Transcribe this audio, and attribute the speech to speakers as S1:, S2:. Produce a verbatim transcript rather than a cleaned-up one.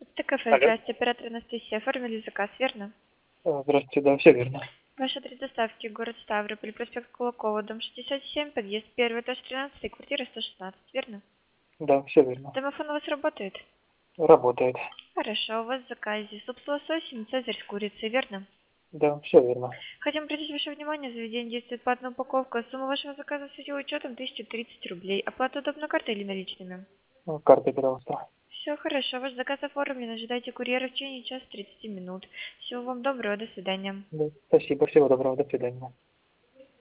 S1: Это кафе
S2: Алло.
S1: «Здрасте», оператор Анастасия. Оформили заказ, верно?
S2: А, Здравствуйте, да, все верно.
S1: Ваш адрес доставки — город Ставрополь, проспект Кулакова, дом шестьдесят семь, подъезд один, этаж тринадцать, квартира сто шестнадцать, верно?
S2: Да, все верно.
S1: Домофон у вас работает?
S2: Работает.
S1: Хорошо, у вас в заказе суп с лососем, цезарь с курицей, верно?
S2: Да, все верно.
S1: Хотим обратить ваше внимание, заведение действует платная упаковка. Сумма вашего заказа с учетом тысяча тридцать рублей. Оплата удобно картой или наличными?
S2: Ну, Картой, пожалуйста.
S1: Все хорошо, ваш заказ оформлен. Ожидайте курьера в течение часа тридцати минут. Всего вам доброго, до свидания.
S2: Да, спасибо, всего доброго, до свидания.